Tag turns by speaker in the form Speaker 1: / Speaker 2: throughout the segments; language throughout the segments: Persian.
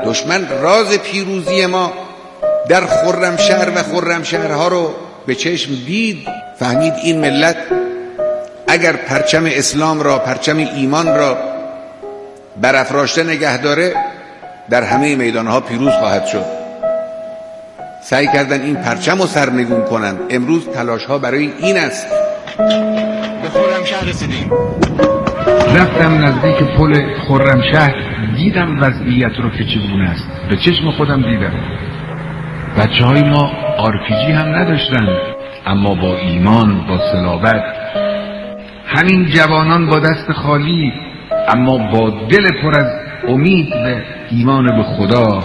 Speaker 1: دشمن راز پیروزی ما در خرمشهر و خرمشهرها رو به چشم دید، فهمید این ملت اگر پرچم اسلام را، پرچم ایمان را برافراشته نگه داره در همه میدانها پیروز خواهد شد. سعی کردن این پرچم رو سرنگون کنند. امروز تلاش ها برای این است.
Speaker 2: به خرمشهر رسیدیم.
Speaker 3: رفتم نزدیک پل خرمشهر، دیدم وضعیت رو که چگونه است. به چشم خودم دیدم. بچه‌های ما آرپیجی هم نداشتن، اما با ایمان، با صلابت. همین جوانان با دست خالی اما با دل پر از امید و ایمان به خدا.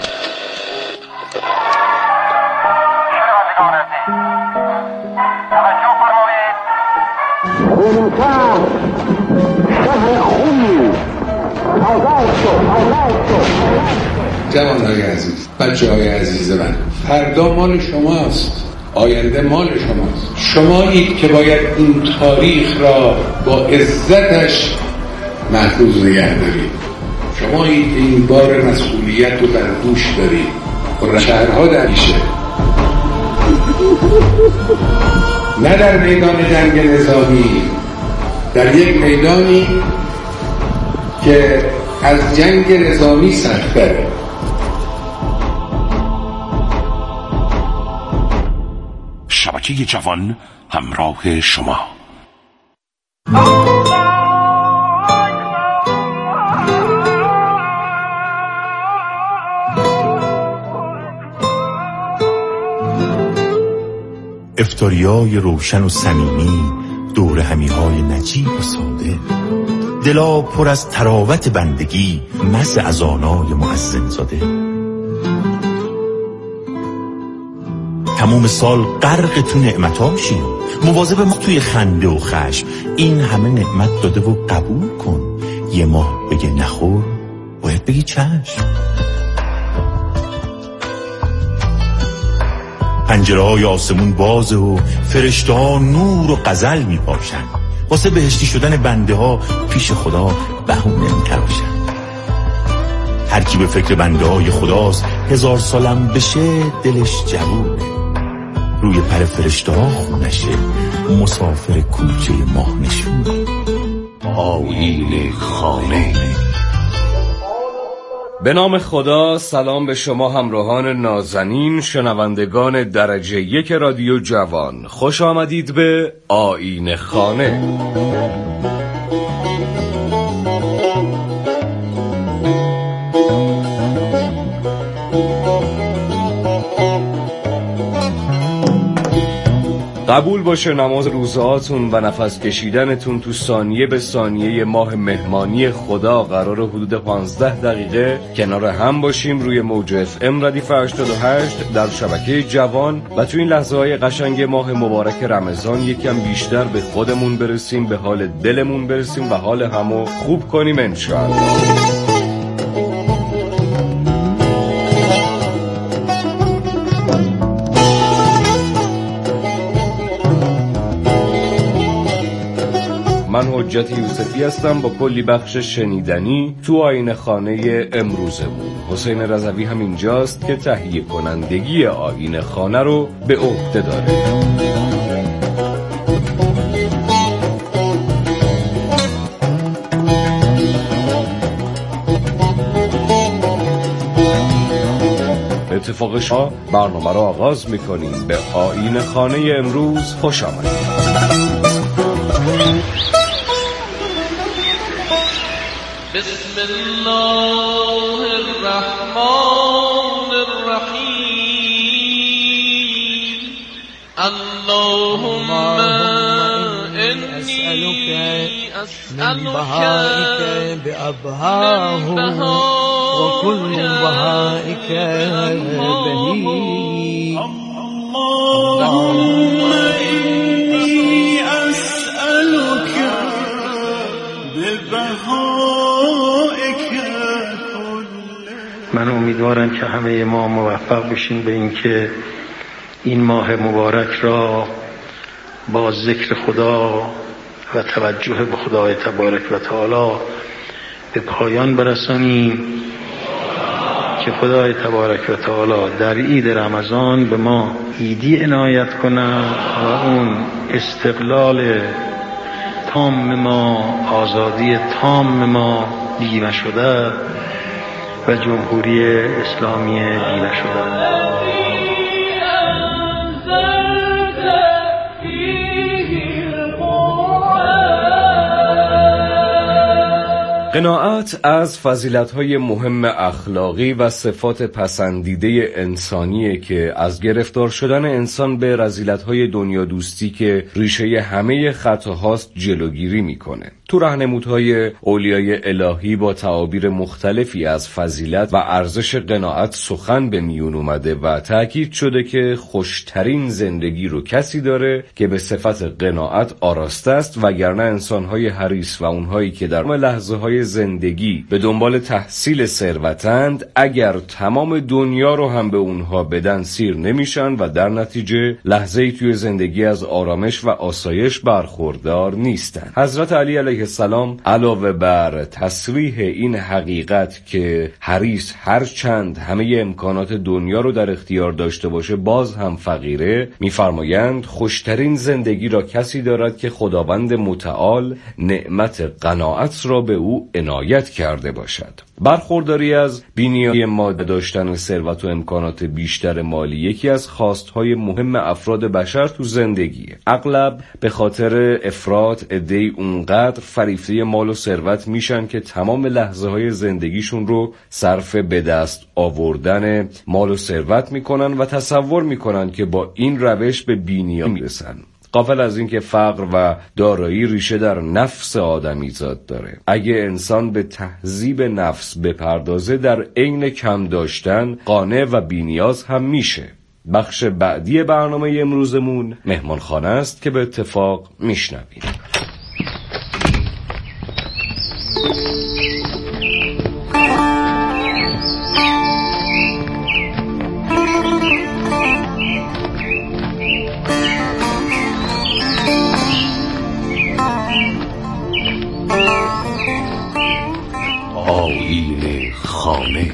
Speaker 1: جوانهای عزیز، بچه‌های عزیز من، فردا مال شماست، آینده مال شماست. شمایید که باید این تاریخ را با عزتش محفوظ نگه دارید. شمایید که این بار مسئولیت رو بر دوش دارید. خرمشهرها در میشه، نه در میدان جنگ نظامی، در یک میدانی که از جنگ نظامی سخت‌تره.
Speaker 4: شبکه جوان همراه شما.
Speaker 5: افتاریای روشن و صمیمی، دور همیهای نجیب و ساده، دلا پر از تراوت بندگی، مزه از آنای مؤذن زاده. تمام سال غرق تو نعمت‌ها میشیم، مواظب ما توی خنده و خشم. این همه نعمت داده و قبول کن. یه ماه بگه نخور، باید بگی چشم. پنجره‌های آسمون بازه و فرشته‌ها نور و غزل میپاشن. واسه بهشتی شدن بنده ها پیش خدا بهونه میتراشن. هر کی به فکر بنده های خداست، 1000 سالم بشه دلش جوونه. روی پر فرشته ها خونشه، مسافر کوچه ماه نشونه.
Speaker 4: آیین خانه.
Speaker 6: به نام خدا. سلام به شما همراهان نازنین، شنوندگان درجه 1 رادیو جوان. خوش آمدید به آیین خانه. قبول باشه نماز روزهاتون و نفس کشیدنتون تو ثانیه به ثانیه ماه مهمانی خدا قراره حدود 15 دقیقه کنار هم باشیم روی موج FM ردیف 88 در شبکه جوان و تو این لحظه های قشنگ ماه مبارک رمضان یکم بیشتر به خودمون برسیم، به حال دلمون برسیم و حال همو خوب کنیم انشاءالله. من حجت یوسفی هستم با کلی بخش شنیدنی تو آیین خانه امروزمون. حسین رضوی هم اینجاست که تهیه کنندگی آیین خانه رو به عهده داره. اتفاق شما برنامه رو آغاز میکنیم. به آیین خانه امروز خوش آمدید.
Speaker 7: بسم الله الرحمن الرحیم. اللهم انی اسألك من بهائك بأبهاه وكل بهائك بهی. اللهم انی اسألك
Speaker 8: من امیدوارم که همه ما موفق بشیم به این که این ماه مبارک را با ذکر خدا و توجه به خدای تبارک و تعالی به پایان برسانیم که خدای تبارک و تعالی در عید رمضان به ما عیدی عنایت کنه و اون استقلال تام ما، آزادی تام ما بیمه شده و جمهوری اسلامی بیمه شده.
Speaker 6: قناعت از فضیلت‌های مهم اخلاقی و صفات پسندیده انسانیه که از گرفتار شدن انسان به رذیلت‌های دنیا دوستی که ریشه همه خطاهاست جلوگیری میکنه. تو راهنمودهای اولیای الهی با تعابیر مختلفی از فضیلت و ارزش قناعت سخن به میون اومده و تأکید شده که خوشترین زندگی رو کسی داره که به صفت قناعت آراسته است، وگرنه انسان‌های حریص و اونهایی که در لحظه‌های زندگی به دنبال تحصیل ثروتند اگر تمام دنیا رو هم به اونها بدن سیر نمیشن و در نتیجه لحظه‌ای توی زندگی از آرامش و آسایش برخوردار نیستن. حضرت علی علیه السلام علاوه بر تصریح این حقیقت که حریص هر چند همه امکانات دنیا رو در اختیار داشته باشه باز هم فقیره، میفرمایند خوشترین زندگی را کسی دارد که خداوند متعال نعمت قناعت را به او عنایت کرده باشد. برخورداری از بینیای ماده داشتن ثروت و امکانات بیشتر مالی یکی از خواستهای مهم افراد بشر تو زندگیه. اغلب به خاطر افراط عده‌ای اونقدر فریفته مال و ثروت میشن که تمام لحظه‌های زندگیشون رو صرف به دست آوردن مال و ثروت میکنن و تصور میکنن که با این روش به بینیا میرسن، غافل از این که فقر و دارایی ریشه در نفس آدمیزاد داره. اگه انسان به تهذیب نفس بپردازه در عین کم داشتن قانع و بی‌نیاز هم میشه. بخش بعدی برنامه امروزمون مهمانخانه است که به اتفاق میشنویم.
Speaker 4: آیین خانه.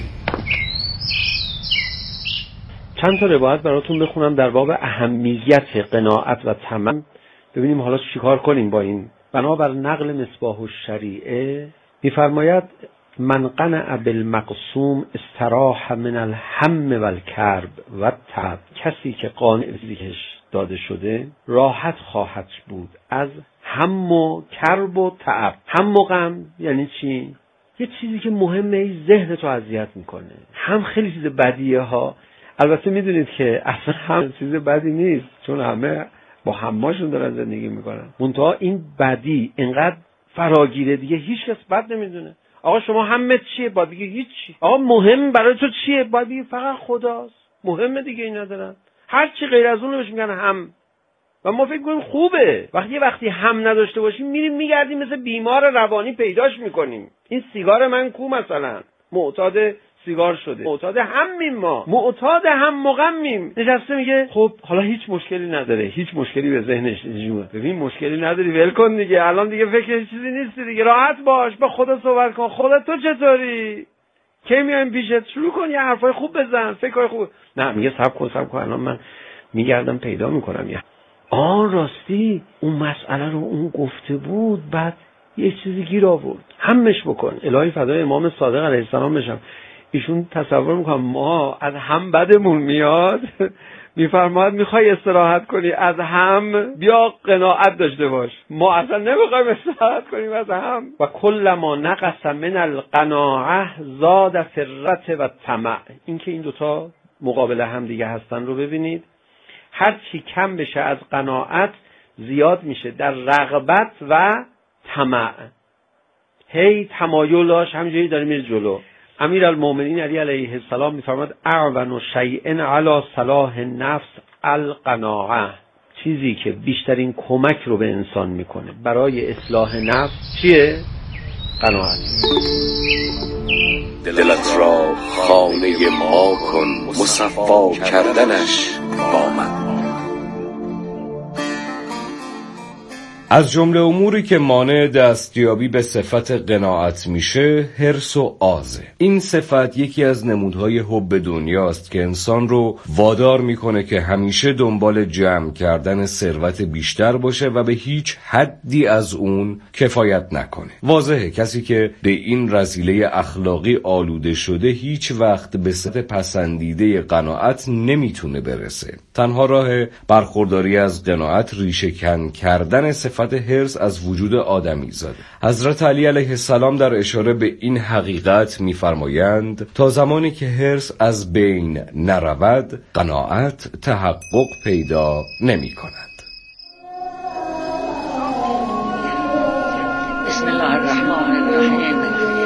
Speaker 9: چند تا روایت براتون بخونم در باب اهمیت قناعت و طمع، ببینیم حالا چیکار کنیم با این. بنابر نقل مصباح الشریعه میفرماید من قنع بالمقسوم استراح من الهم والکرب و تعب. کسی که قانع به چیزیش داده شده راحت خواهد بود از هم و کرب و تعب. هم و غم یعنی چی؟ یه چیزی که مهمه ذهن تو اذیت میکنه. هم خیلی چیز بدیه ها. البته میدونید که اصلا هم چیز بدی نیست، چون همه با هماشون دارن زندگی میکنن. منتها این بدی اینقدر فراگیره دیگه هیچ کس بد نمیدونه. آقا شما همت چیه؟ باید بگی هیچی. آقا مهم برای تو چیه؟ باید بگی فقط خداست. مهمه دیگه این ندارن. هر چی غیر از اون بهش میگن هم. و ما فکر کنیم خوبه. وقتی هم نداشته باشیم میریم میگردیم مثل بیمار روانی پیداش میکنیم. این سیگار من کو مثلا معتاد سیگار شده، معتاد همیم، ما معتاد هم مغمیم. نشسته میگه خب حالا هیچ مشکلی نداره، هیچ مشکلی به ذهنش نمیاد. ببین مشکلی نداری ول کن دیگه، الان دیگه فکر چیزی نیستی دیگه، راحت باش، با خدا صحبت کن. خودت تو چطوری؟ کی میایم پیشت؟ شروع کن یه حرفای خوب بزن، فکرای خوب. نه میگه صبر کن الان من میگردم پیدا میکنم. راستی اون مسئله رو اون گفته بود، بعد یه چیزی گیر آورد، همش بکن. الهی فدای امام صادق علیه السلام بشم. ایشون تصور میکنم ما از هم بدمون میاد، میفرماید میخوای استراحت کنی از هم، بیا قناعت داشته باش. ما اصلا نمیخوایم استراحت کنیم از هم. و کل ما نقص من القناعه زاد فرت و طمع. این که این دوتا مقابل هم دیگه هستن رو ببینید. هر چی کم بشه از قناعت زیاد میشه در رغبت و طمع. هی تمایل داشت، همینجوری داره میره جلو. امیرالمومنین علی علیه السلام میفرماد اعون شیء علی صلاح النفس القناعه. چیزی که بیشترین کمک رو به انسان میکنه برای اصلاح نفس چیه؟ قناعت.
Speaker 4: دلت را خانه ما کن، مصفا کردنش با من.
Speaker 6: از جمله اموری که مانع دستیابی به صفت قناعت میشه حرص و آزه. این صفت یکی از نمودهای حب دنیاست که انسان رو وادار میکنه که همیشه دنبال جمع کردن ثروت بیشتر باشه و به هیچ حدی از اون کفایت نکنه. واضحه کسی که به این رذیله اخلاقی آلوده شده هیچ وقت به سطح پسندیده قناعت نمیتونه برسه. تنها راه برخورداری از قناعت ریشه کن کردن صفت حرص از وجود آدمی زاده. حضرت علی علیه السلام در اشاره به این حقیقت می‌فرمایند تا زمانی که حرص از بین نرود قناعت تحقق پیدا نمی‌کند.
Speaker 7: بسم الله الرحمن الرحیم.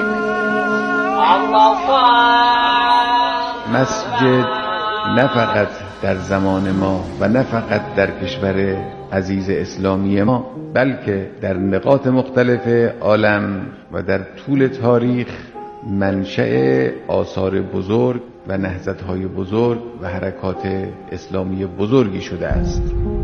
Speaker 3: مسجد نه فقط در زمان ما و نه فقط در کشور عزیز اسلامی ما، بلکه در نقاط مختلف عالم و در طول تاریخ منشأ آثار بزرگ و نهضت‌های بزرگ و حرکات اسلامی بزرگی شده است.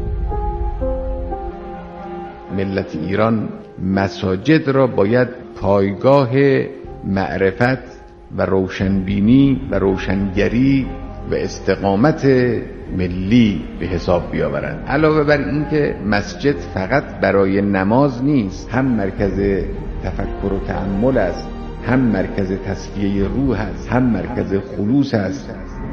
Speaker 3: ملت ایران مساجد را باید پایگاه معرفت و روشنبینی و روشنگری و استقامت ملی به حساب بیاورند. علاوه بر این که مسجد فقط برای نماز نیست، هم مرکز تفکر و تأمل است، هم مرکز تصفیه روح است، هم مرکز خلوص است.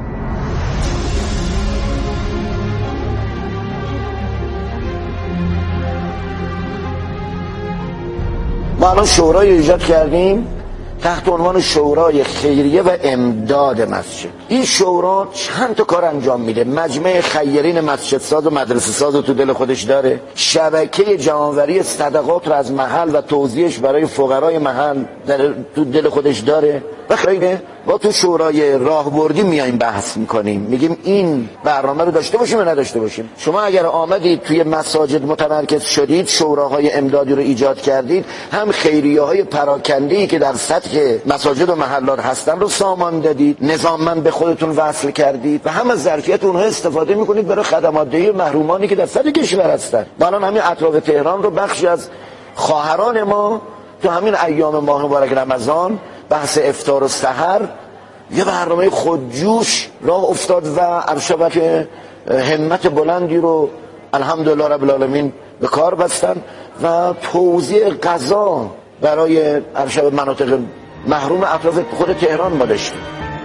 Speaker 10: ما الان شورای ایجاد کردیم تحت عنوان شورای خیریه و امداد مسجد. این شورا چند تا کار انجام میده. مجمع خیرین مسجد ساز و مدرسه ساز رو تو دل خودش داره، شبکه جمع‌آوری صدقات رو از محل و توزیعش برای فقرای محل تو دل خودش داره. و خیلی با تو شورای راهبردی میایم بحث میکنیم، میگیم این برنامه رو داشته باشیم یا نداشته باشیم. شما اگر آمدید توی مساجد متمرکز شدید، شوراهای امدادی رو ایجاد کردید، هم خیریه‌های پراکنده‌ای که در سطح مساجد و محلات هستن رو سامان دادید، نظاممند به خودتون وصل کردید و هم از ظرفیت اونها استفاده میکنید برای خدمات دهی محرومانی که در سطح کشور هستن. الان همین اطراف تهران رو بخشی از خواهران ما تو همین ایام ماه مبارک رمضان بحث افطار و سحر یه برنامه خودجوش راه افتاد و عرشبت همت بلندی رو الحمدلله رب العالمین به کار بستن و توزیع غذا برای عرشبت مناطق محروم اطراف خود تهران ما داشتیم.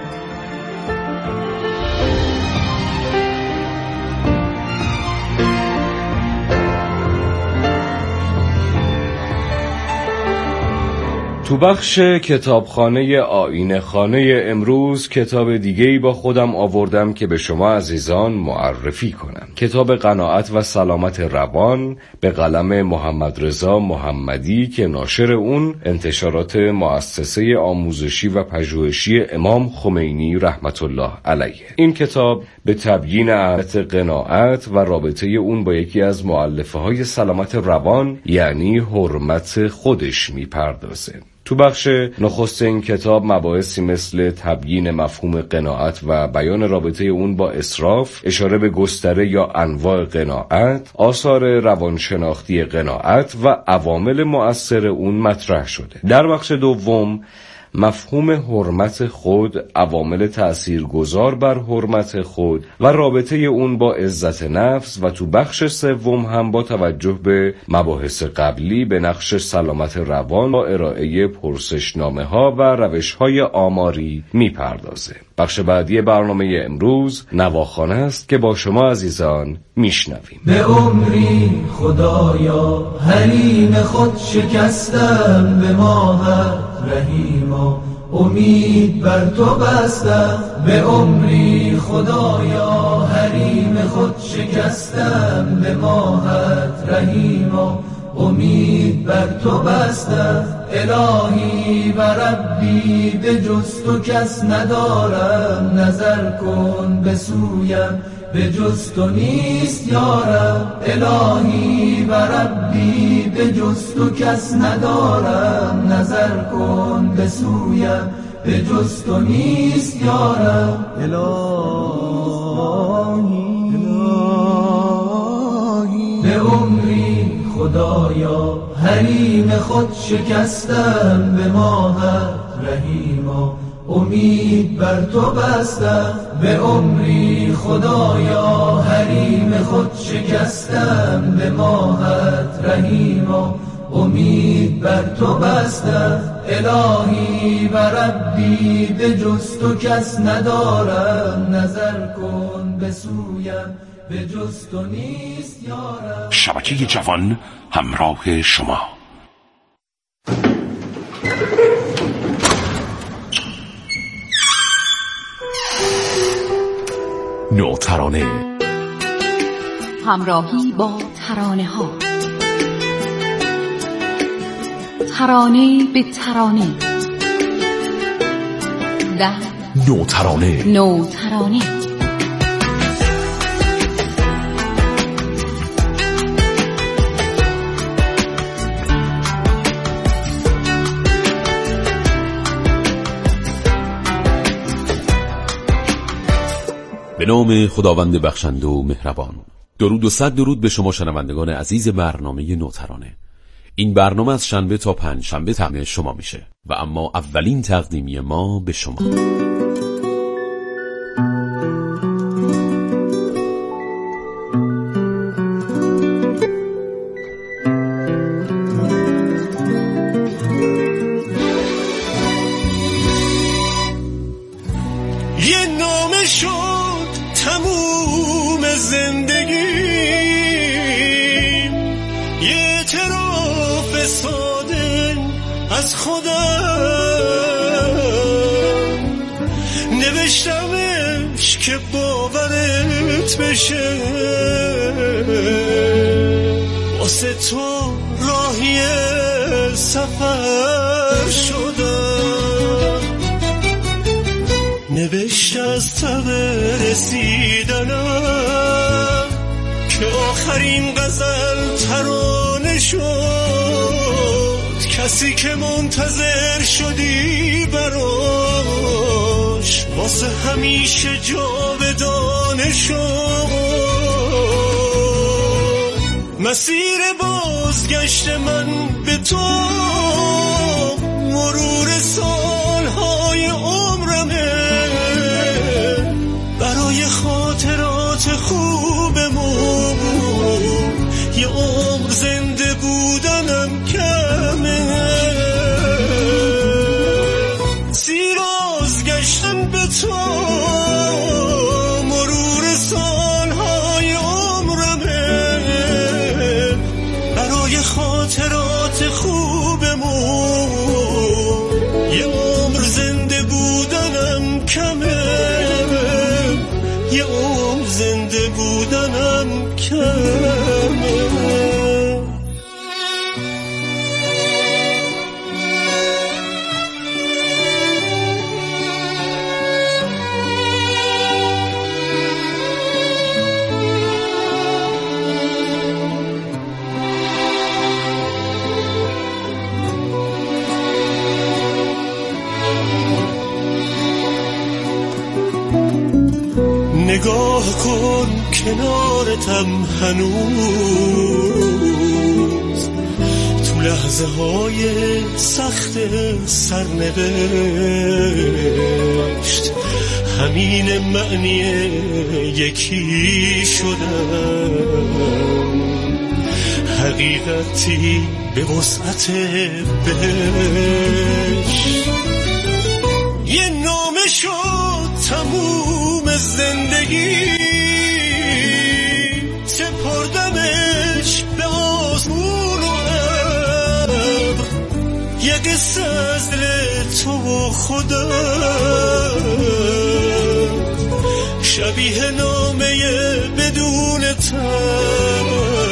Speaker 6: تو بخش کتابخانه آینه خانه امروز کتاب دیگه‌ای با خودم آوردم که به شما عزیزان معرفی کنم. کتاب قناعت و سلامت روان به قلم محمد رضا محمدی که ناشر اون انتشارات مؤسسه آموزشی و پژوهشی امام خمینی رحمت الله علیه. این کتاب به تبیین اهمیت قناعت و رابطه اون با یکی از مؤلفه‌های سلامت روان یعنی حرمت خودش میپردازه. تو بخش نخست این کتاب مباحثی مثل تبیین مفهوم قناعت و بیان رابطه اون با اسراف، اشاره به گستره یا انواع قناعت، آثار روانشناختی قناعت و عوامل مؤثر اون مطرح شده. در بخش دوم مفهوم حرمت خود، عوامل تأثیرگذار بر حرمت خود و رابطه اون با عزت نفس و تو بخش سوم هم با توجه به مباحث قبلی به نقش سلامت روان با ارائه پرسشنامه ها و روش های آماری میپردازه. بخش بعدی برنامه امروز نواخوانه است که با شما عزیزان میشنویم.
Speaker 7: به عمری خدایا حریم خود شکستم، به ماهت رحیما امید بر تو بستم. به عمری خدایا حریم خود شکستم، به ماهت رحیما امید بر تو بستم. الهی و ربی به جز تو کس ندارم، نظر کن به سویم به جز تو نیست یارم. الهی و ربی به جز تو کس ندارم، نظر کن به سویم به جز تو نیست یارم. الهی به عمری خدایا حریم خود شکستم، به ماهت رحیما امید بر تو بستم. به عمری خدایا حریم خود شکستم، به ماهت رحیما امید بر تو بستم. الهی و ربی به جز تو کس ندارم، نظر کن به سویم به جز تو نیست یارم.
Speaker 11: شبکه جوان همراه شما. نوترانه،
Speaker 12: همراهی با ترانه ها، ترانه به ترانه، در
Speaker 11: نوترانه.
Speaker 12: نوترانه
Speaker 13: به نام خداوند بخشنده و مهربان. درود و صد درود به شما شنوندگان عزیز برنامه نوترانه. این برنامه از شنبه تا پنج شنبه تقدیم شما میشه و اما اولین تقدیمی ما به شما.
Speaker 14: یه نامه شد تموم زندگی، یه اعتراف ساده از خودم، نوشتمش که باورت بشه، واسه تو راهی سفر شدم. نوشت از تب رسیدنم که آخرین غزل ترانه شد، کسی که منتظر شدی براش واسه همیشه جاودانه شد. مسیر بازگشت من به تو مرور سالهای عمرمه، برای خاطرات خوبمون یه عمر زنده بودنم کمه. سیراز گشتم به تو مرور سالهای عمرمه، برای خاطرات خوبمون یه عمر زنده بودنم کمه، یه عمر زنده بودنم کمه. نگاه کن کنارتم هنوز، تو لحظه های سخت سرنوشت همین معنی یکی شدن، حقیقتی به وسعت بهشت. یه نامه شد تموم زندگی، سپردمش به آسمون و ابر، یه قصه از دل تو و خودم، شبیه نامه بدون تب،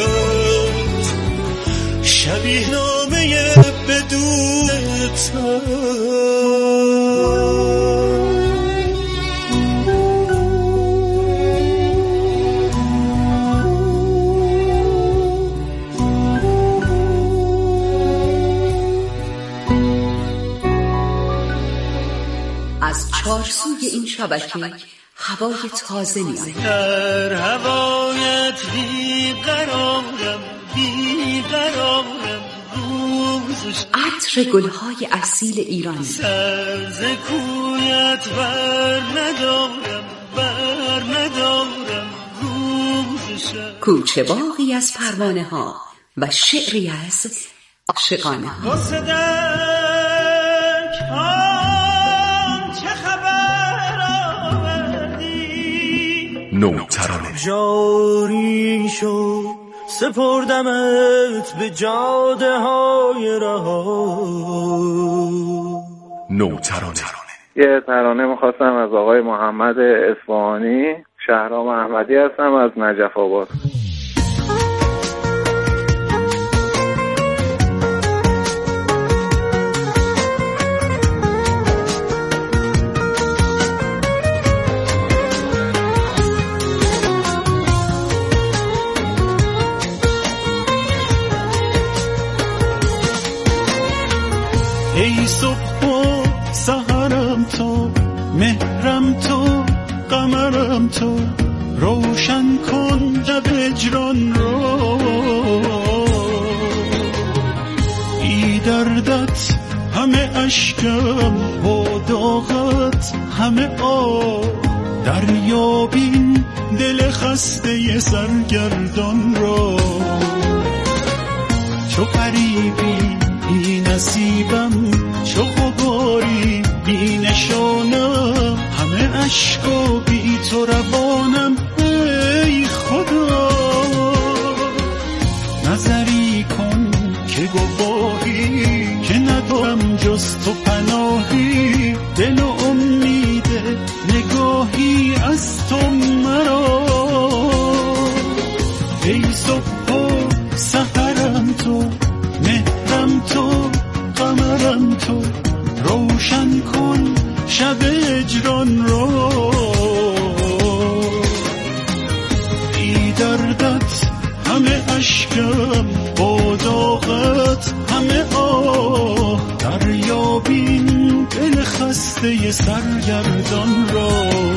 Speaker 14: شبیه نامه بدون تب.
Speaker 12: از چارسوی این شبکه هوای تازه میاد.
Speaker 14: در هوایت بیقرارم، بیقرارم روزش
Speaker 12: عطر گلهای اصیل ایرانی
Speaker 14: سرز کویت بر ندارم روزش
Speaker 12: کوچه باغی از پروانه ها و شعری از عاشقانه ها
Speaker 14: واسه درک چه خبر آوردی
Speaker 11: نوترانه
Speaker 14: جاری شد سپردمت به جاده های رها
Speaker 11: نوترانه.
Speaker 15: یه ترانه میخواستم از آقای محمد اصفهانی. شهرام احمدی هستم از نجف آباد.
Speaker 14: ای صبح و سحرم تو، مهرم تو، قمرم تو، روشن کن لب هجران رو. ای دردت همه اشکم و داغت همه آه، دریابین دل خسته سرگردان رو. چو قریبی بی نصیبم، چو غباری بی نشانم، همه عشق و بی تو روانم. ای خدا نظری کن که گواهی که ندارم جز تو پناهی، دل و امید نگاهی از تو مرا. ای صبح و سحرم تو، مهرم تو، قمرم تو، روشن کن شب هجران رو. ای دردت همه اشکم، با داغت همه آه، دریابین دل خسته سرگردان رو.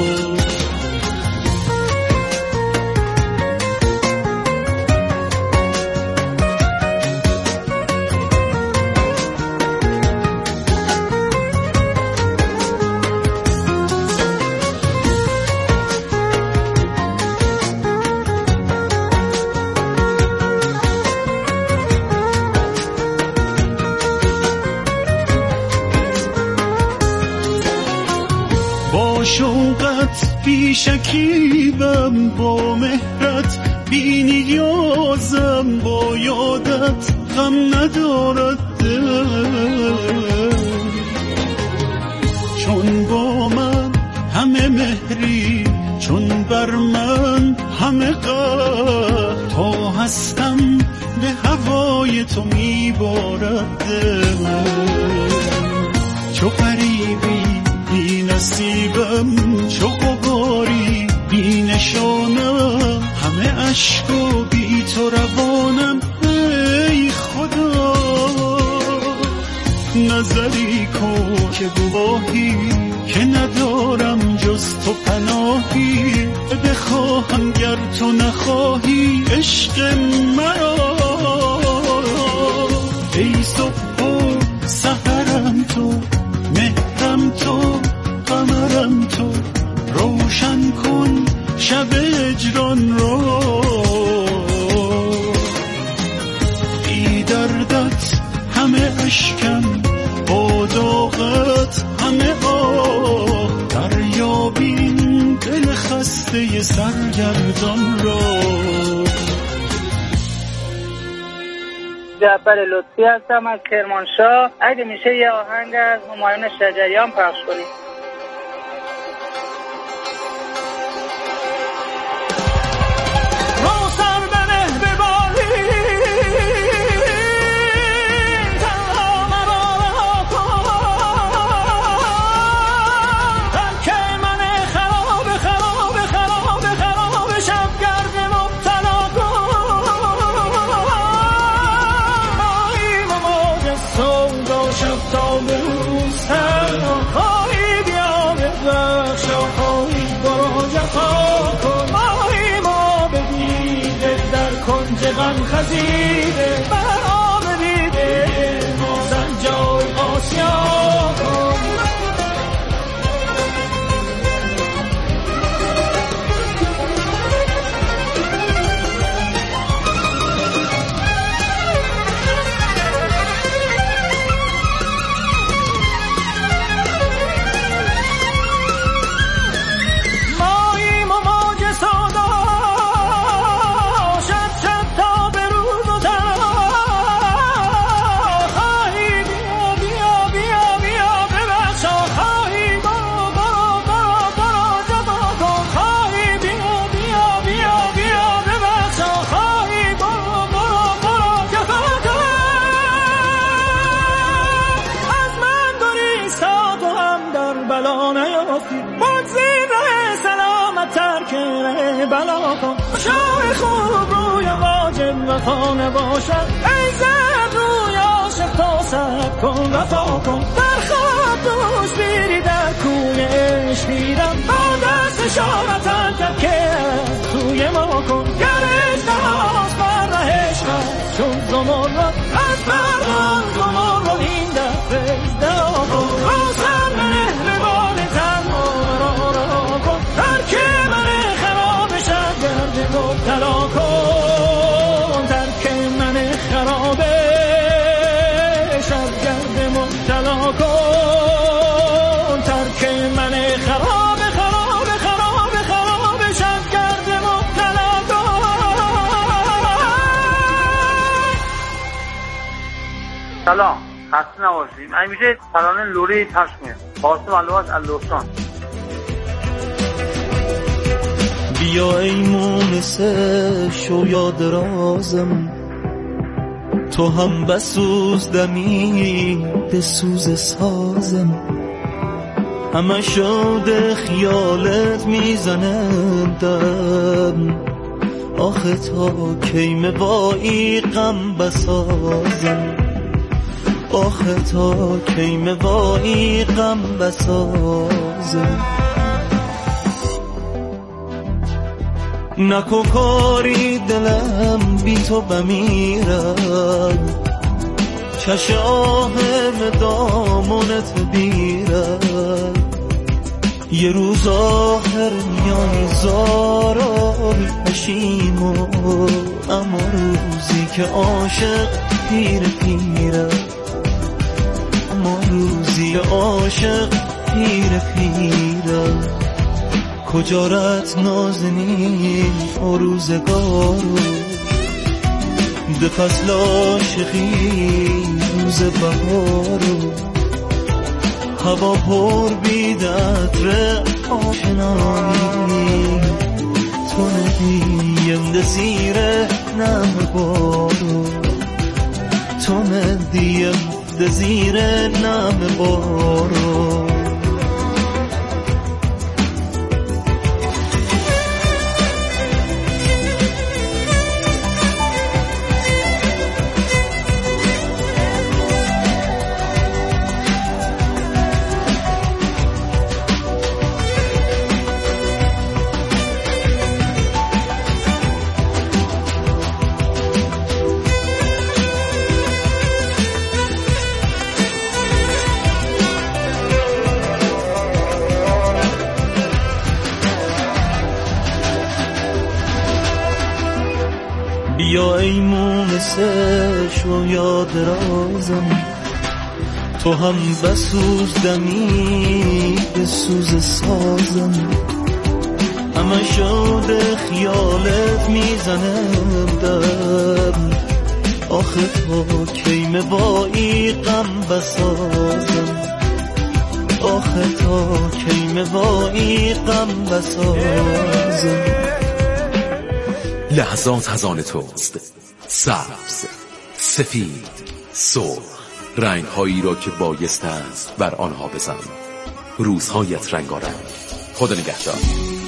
Speaker 14: با شوقت بی شکیبم، با مهرت بی نیازم، با یادت غم ندارد دل. چون با من همه مهری، چون بر من همه قهر، تا هستم به هوای تو میبارد دل. چو قریبی بی نصیبم، چو غباری بی نشانم، همه عشق و بی تو روانم. ای خدا نظری کن که گواهی که ندارم جز تو پناهی، بخواهم گر تو نخواهی عشق مرا. ای صبح و سحرم تو، مهرم تو، قمرم تو، روشن کن شب هجران رو. ای دردت همه اشکم، با داغت همه آه، دریابین دل خسته سرگردان رو.
Speaker 16: جعفر لطفی هستم از کرمانشاه. اگه میشه یه آهنگ از همایون شجریان پخش کنید.
Speaker 7: غم خزیده بر آب دیده زنجار آسیا کن. شاه خوب روی واجب وفا نباشد ای زن روی عاشق تا سب کن وفا کن. در خواب دوست بیری در کوی عشق دیدم با دست اشارتم کرد که از توی ما کن. گر اجتهاز بر رهش کرد چون زمرد از بردان زمرد این دفعه ازدها کن. روزم مهربان تنها را رها کن ترک من خراب شبگرد مبتلا کن. ترک من خراب شبگرد مبتلا کن. ترک من خراب شبگرد مبتلا کن.
Speaker 17: سلام، خسته نباشید. همیشه ترانه لوری پخش میاد. قاسم علواز اللوسان.
Speaker 18: بیا ای مونس شویا درازم تو هم بسوز دمی به سوز سازم همه شده خیالت میزنندم آخه تا کیم با ای غم بسازم آخه تا کیم با ای غم بسازم نکو کاری دلم بی تو بمیرد چش آهم دامنت بیرد یه روز آخر میان زارا پشیمو اما روزی که عاشق پیره اما روزی عاشق پیره کجا رت نازنین و روزگارو ده فصل عاشقی روز بهارو هوا پر بید عطر آشنایی تو ندیم ده زیر نم بارو تو ندیم ده زیر نم بارو بیا ای مونسش و یاد رازم تو هم بسوز دمی به سوز سازم همه شده خیالت میزنم دم آخه تا کیم با ای غم بسازم آخه تا کیم با ای غم بسازم
Speaker 11: لحظات از آن توست سبز سفید سرخ رنگ هایی را که بایست است بر آنها بزن روزهایت رنگارنگ خدا نگهدار.